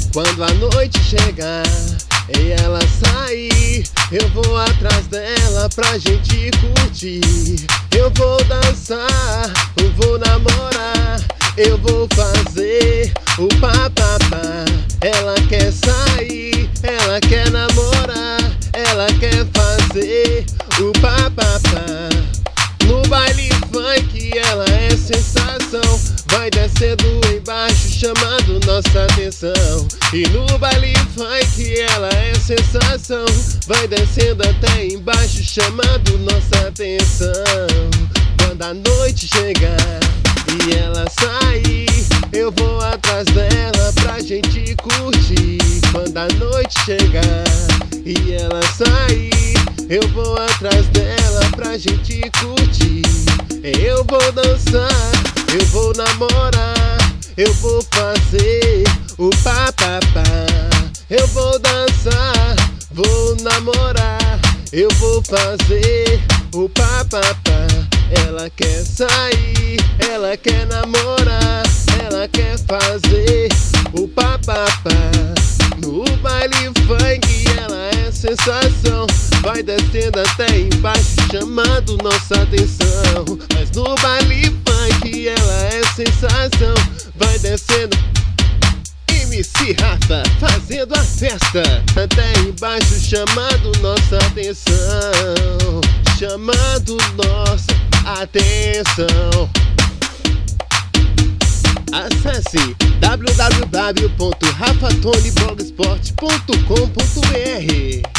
Quando a noite chegar e ela sair, eu vou atrás dela pra gente curtir. Eu vou dançar, eu vou namorar, eu vou fazer o papapá. Ela quer sair, ela quer namorar, ela quer fazer o papapá. No baile funk ela é sensação, vai descendo embaixo chamando nossa atenção. E no baile funk ela é sensação, vai descendo até embaixo chamando nossa atenção. Quando a noite chegar e ela sair, eu vou atrás dela pra gente curtir. Quando a noite chegar e ela sair, eu vou atrás dela pra gente curtir. Eu vou dançar, eu vou namorar, eu vou fazer o papapá. Eu vou dançar, vou namorar, eu vou fazer o papapá. Ela quer sair, ela quer namorar, ela quer fazer o papapá. No baile funk ela é sensação, vai descendo até embaixo chamando nossa atenção. Mas no baile funk ela é sensação, vai descendo. MC Rafa fazendo a festa até embaixo chamando nossa atenção, chamando nossa atenção. Acesse www.rafatoneblogspot.com.br.